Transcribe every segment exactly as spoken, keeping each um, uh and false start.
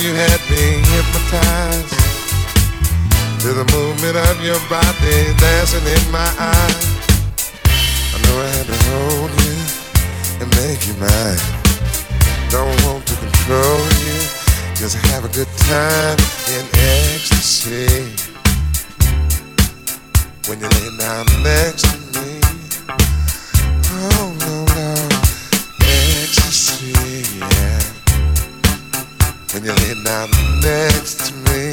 you had me hypnotized to the movement of your body dancing in my eyes. I knew I had to hold you and make you mine. Don't want to control you, just have a good time in ecstasy. When you lay down next to me, oh no, no, ecstasy, yeah. When you lay down next to me,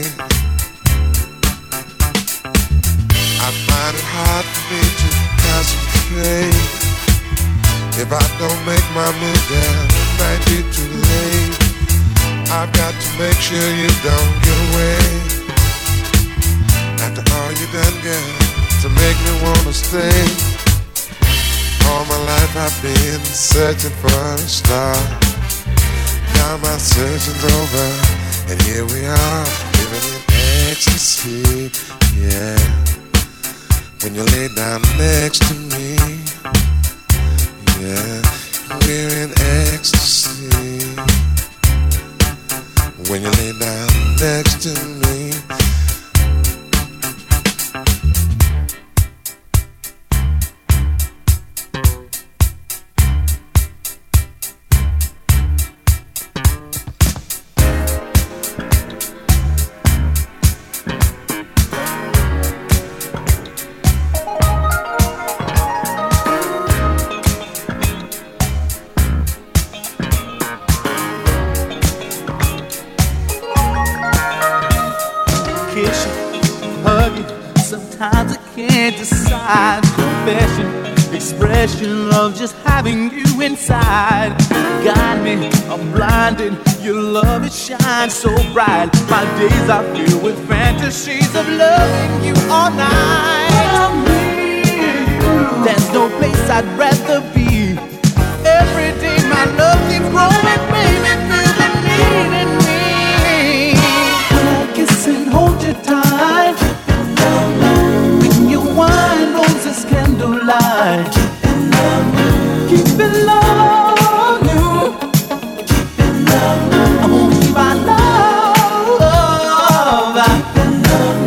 I find it hard for me to concentrate. If I don't make my move down, it might be too late. I've got to make sure you don't get away. After all you done, girl, to make me wanna stay. All my life I've been searching for a star. Now my searching's over, and here we are, living in ecstasy, yeah. When you lay down next to me, yeah, we're in ecstasy. When you lay down next to me, of just having you inside. Got me, I'm blinded. Your love, it shines so bright. My days are filled with fantasies of loving you all night. There's no place I'd rather be. Every day my love keeps growing, baby, feel the need in me. When I kiss and hold you tight, when your wine rolls this candlelight, keep it love you. Keep it love you. I won't keep our love. Keep it love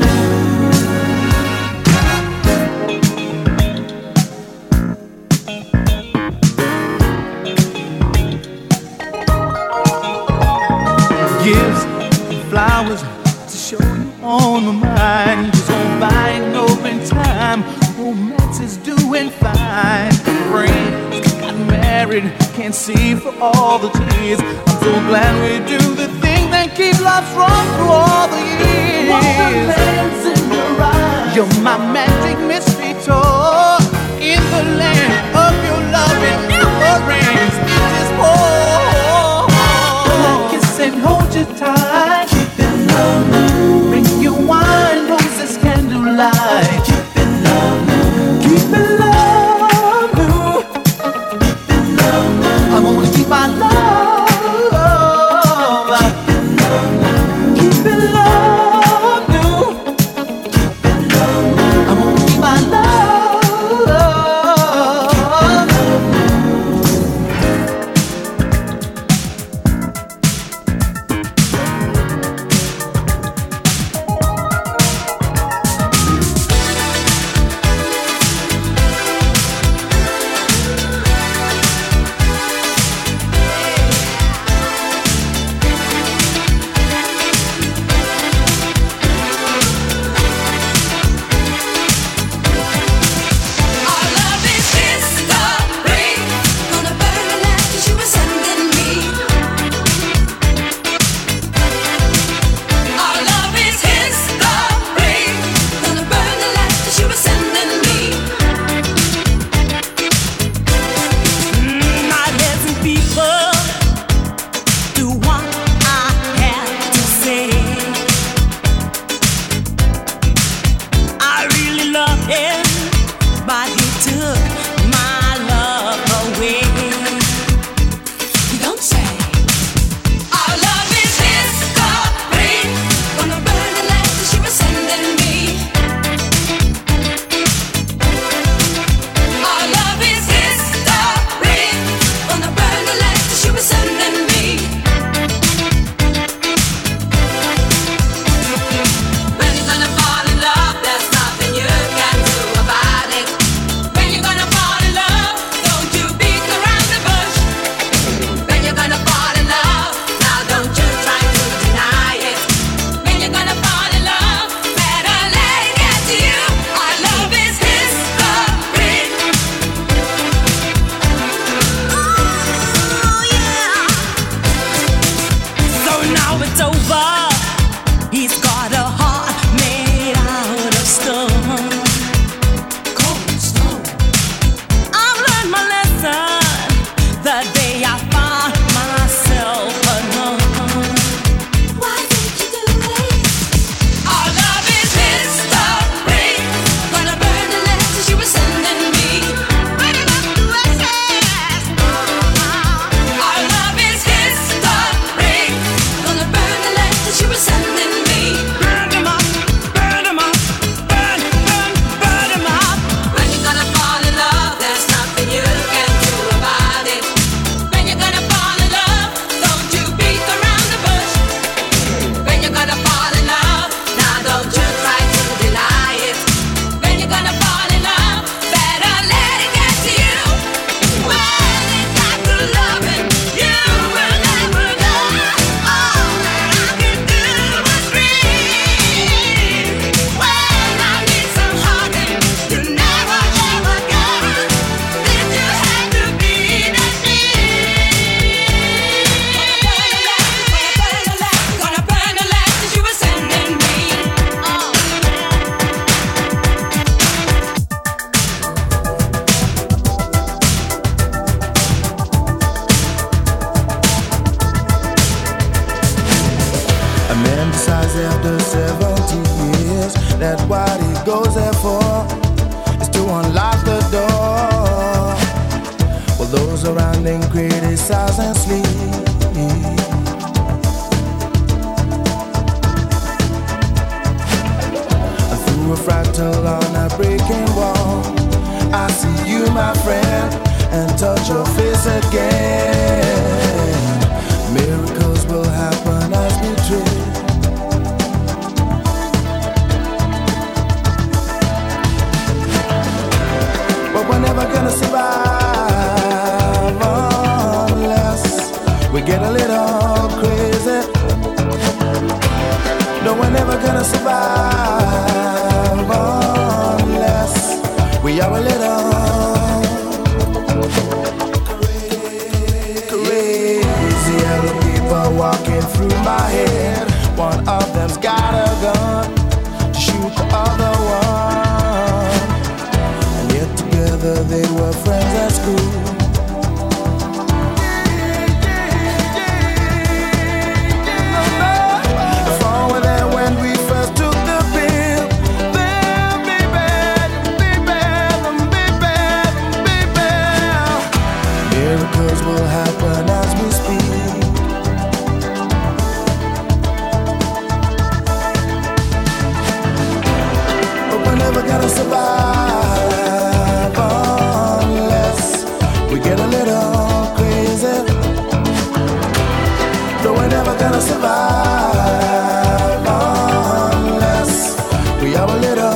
you. Gifts and flowers to show you on my mind. Just on buying open time. Romance is doing fine. Friends got married, can't see for all the tears. I'm so glad we do the thing that keeps love strong through all the years. Wonderland's in your eyes. You're my magic mystery tour. In the land of your love, it never rains. It just pours. When I kiss and hold you tight, keep it love. Bring your wine, roses, candlelight. Keep it love. Keep it love you. Keep it love you. I wanna keep my love. Keep it love you. Keep it love you. that what he goes there for is to unlock the door. While those around him criticize and sleep. And through a fractal on a breaking wall, I see you, my friend, and touch your face again. Miracles will happen as we dream. But we're never gonna survive unless we get a little crazy. No, we're never gonna survive unless we are a little crazy. Yellow people walking through my head. One of them's got a gun to shoot the other one. And yet together they were friends at school. Miracles will happen as we speak. But we're never gonna survive unless we get a little crazy. No, we're never gonna survive unless we are a little.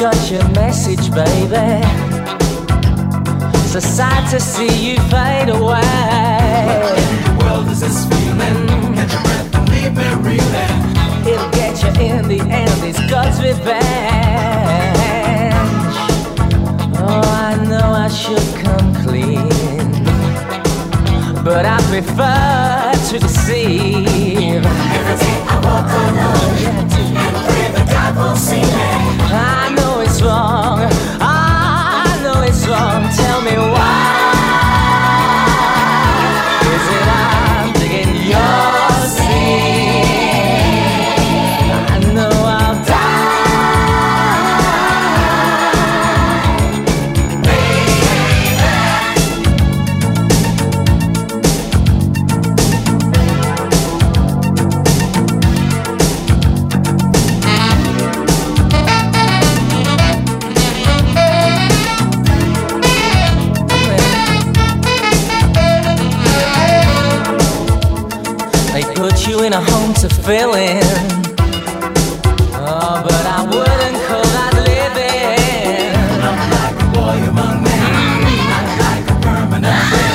got your message, baby. So sad to see you fade away. What in the world is this feeling? Catch your breath and leave me reeling. It'll get you in the end, it's God's revenge. Oh, I know I should come clean, but I prefer to deceive. Every day I walk alone and pray that God won't see me. I know it's wrong, I know it's wrong. Tell me why. Is it I'm digging your sin? I know I'll you in a home to fill in. Oh, but I wouldn't call that living. I'm like a boy among men, not like a permanent friend.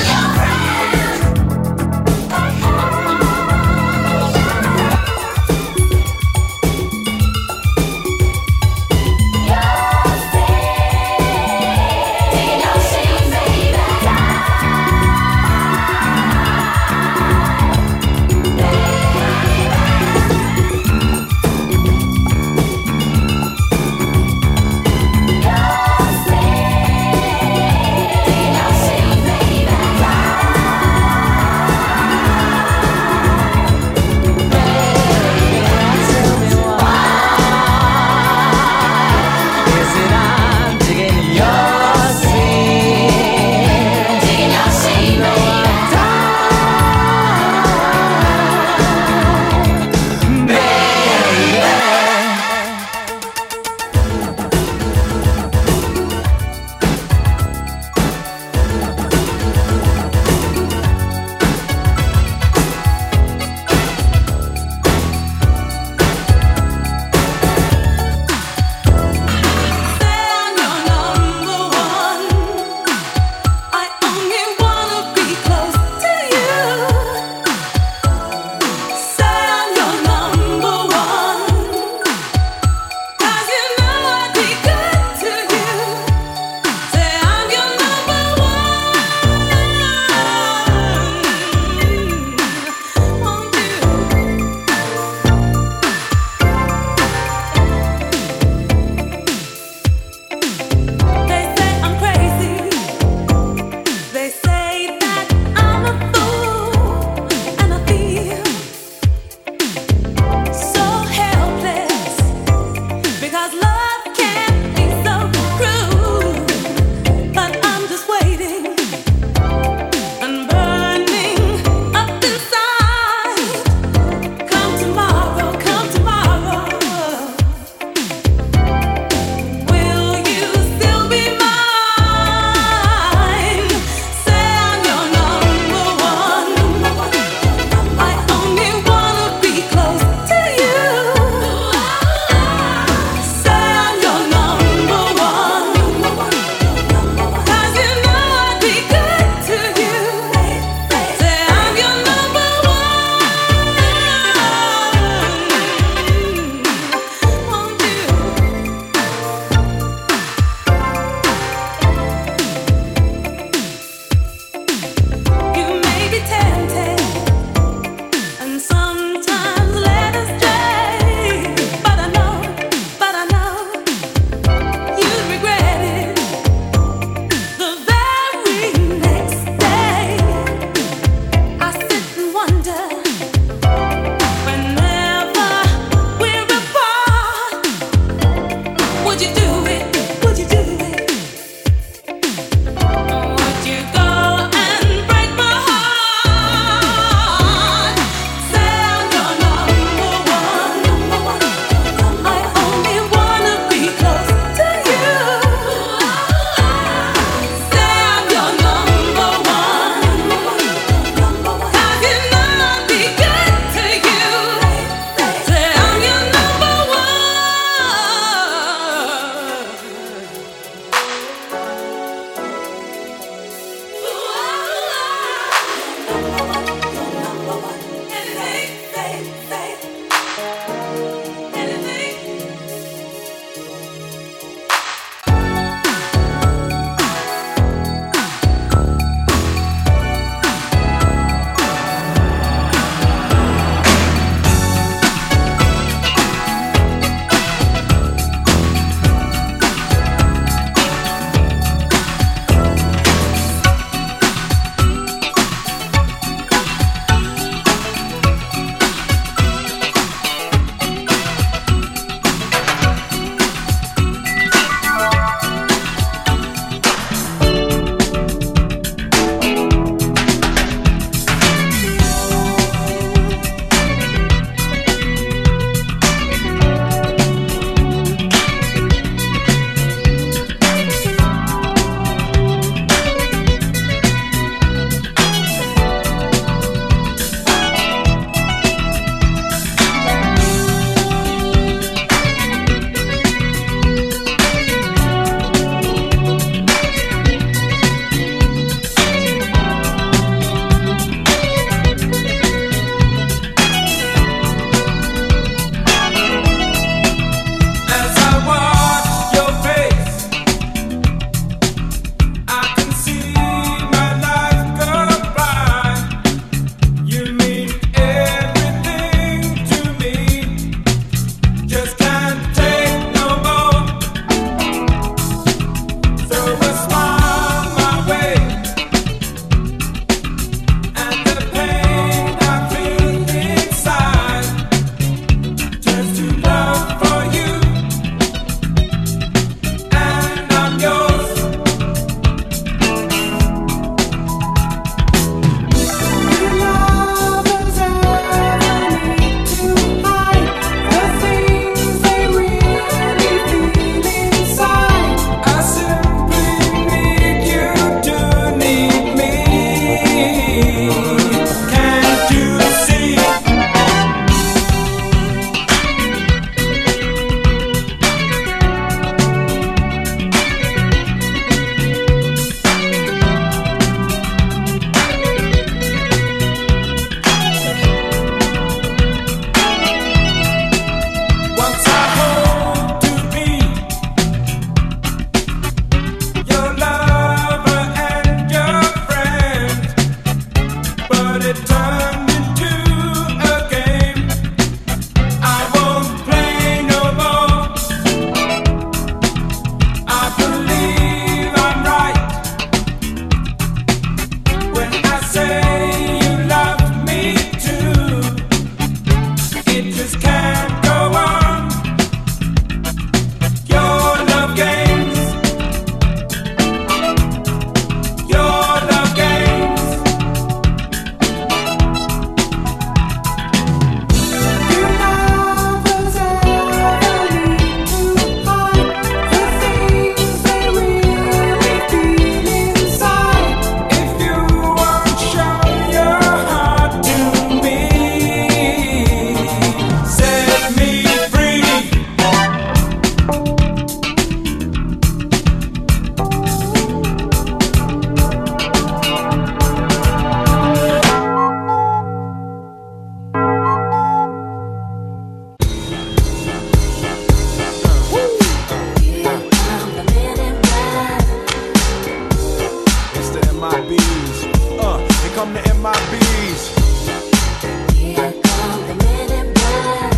M I Bs. Uh, here come the M I Bs. Here come the men in black.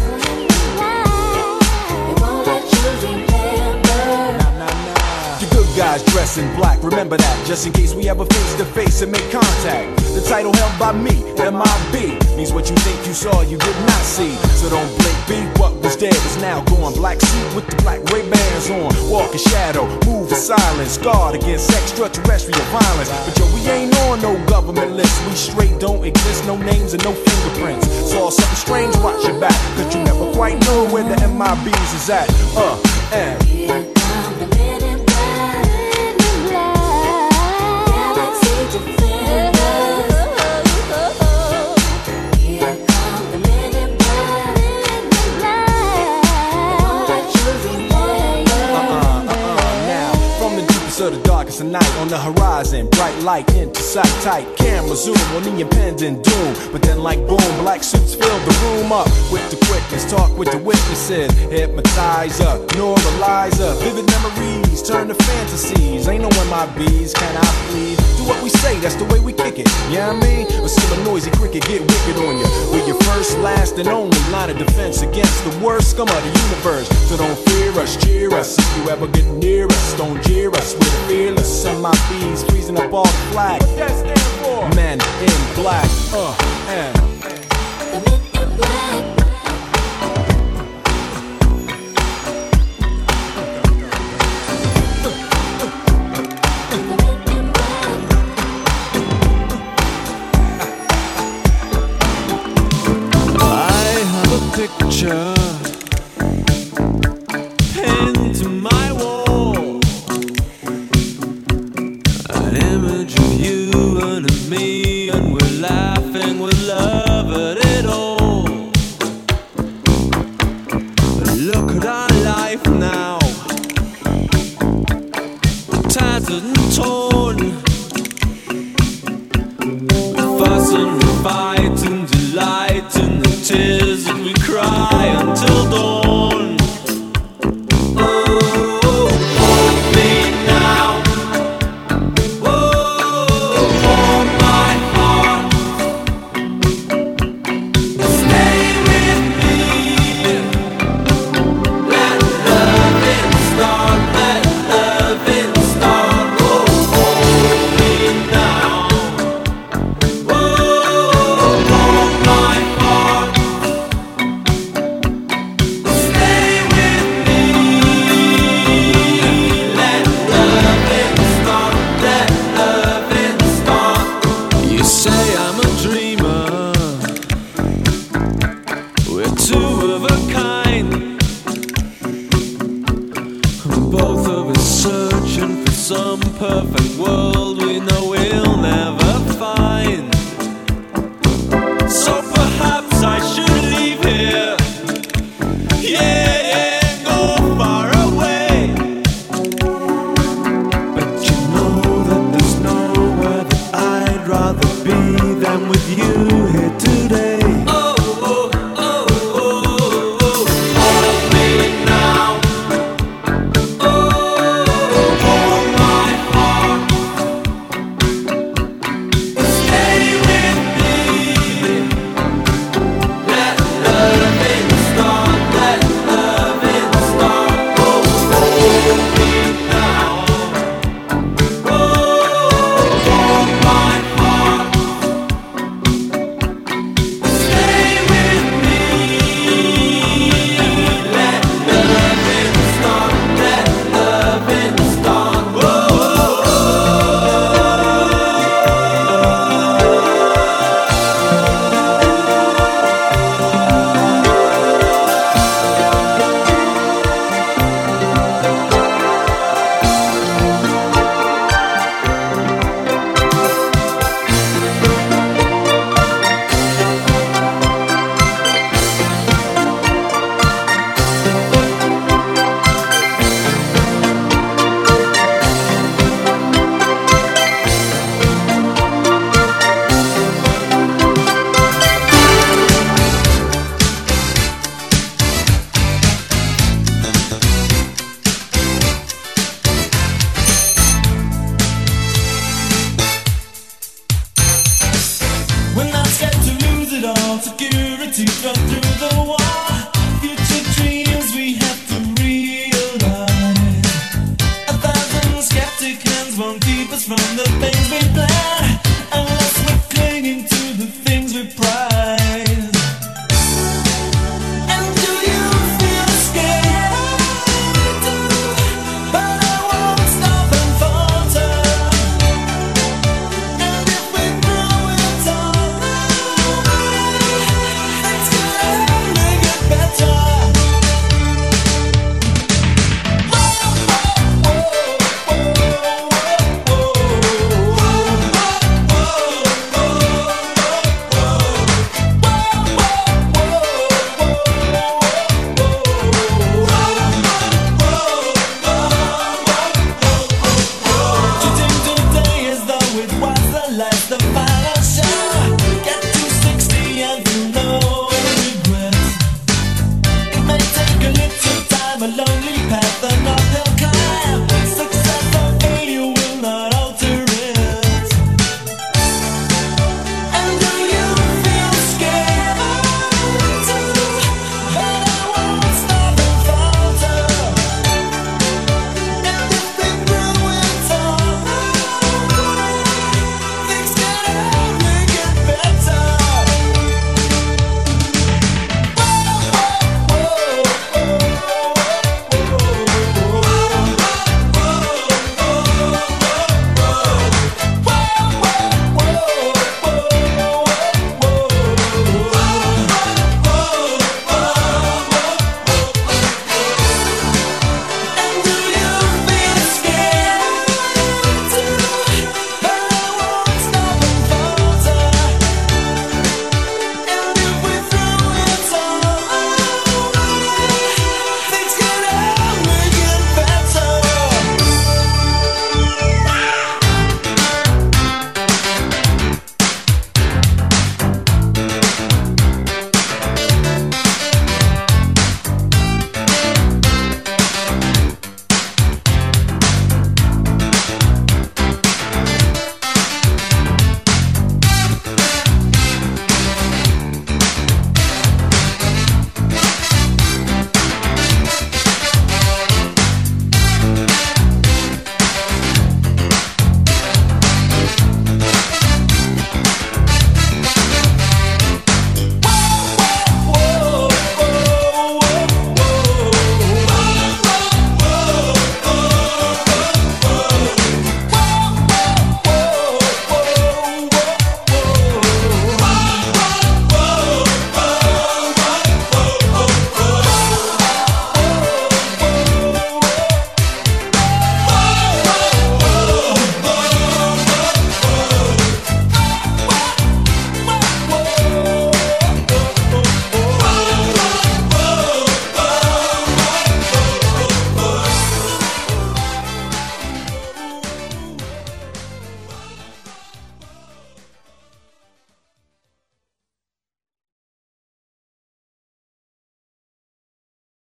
They won't let you remember. Nah, nah, nah. The good guys dress in black, remember that, just in case we ever face to face and make contact. The title held by me, M I B, means what you think you saw, you did not see. So don't blink, be what was dead is now gone. Black suit with the black Ray-Bans on. Walk in shadow, move in silence, guard against extraterrestrial violence. But yo, we ain't on no government list. We straight don't exist, no names and no fingerprints. Saw something strange, watch your back, cause you never quite know where the M I Bs is at. Uh, and Here come the men in black. Galaxy defenders. Here come the men in black. They won't let you remember. Uh-uh, uh-uh, now, from the deepest of the darkest of night, on the horizon, bright light into sight tight. Camera zoom on the impending doom. But then like boom, black suits fill the room up with the quickness. Talk with the witnesses, hypnotizer, neuralizer. Vivid memories turn to fantasies. Ain't no M I Bs, can I please? Do what we say, that's the way we kick it. Yeah, you know what I mean? Or see a noisy cricket get wicked on you. We're your first, last, and only line of defense against the worst scum of the universe. So don't fear us, cheer us. If you ever get near us, don't jeer us. We're fearless. M I Bs freezing up all the flag. What that stand for? Men in black. Uh, and The men in black. I have a picture pinned to my wall, an image of you and of me, and we're laughing with love at it all. But look at our life now, tattered and torn. We fuss and we fight and delight in the tears that we cry until dawn. Oh, hold me now. Oh, hold my heart. Stay with me. Let loving start. Let loving start. Oh, hold me now. Oh, hold my heart. Stay with me. Let loving start. Let loving start. You say I'm a dreamer. We're two of a kind. Both of us searching for some perfect world we know we'll never find. So perhaps I should leave here. Yeah, yeah, go far away. But you know that there's nowhere that I'd rather be than with you here today. Oh, oh, oh, oh, oh, hold me now. Oh, hold my heart. Stay with me. Let loving start. Let loving start. Oh, hold me now. Oh, hold my heart. security cut through the wall. Future dreams we have to realize. A thousand skeptic hands won't keep us from the things we plan.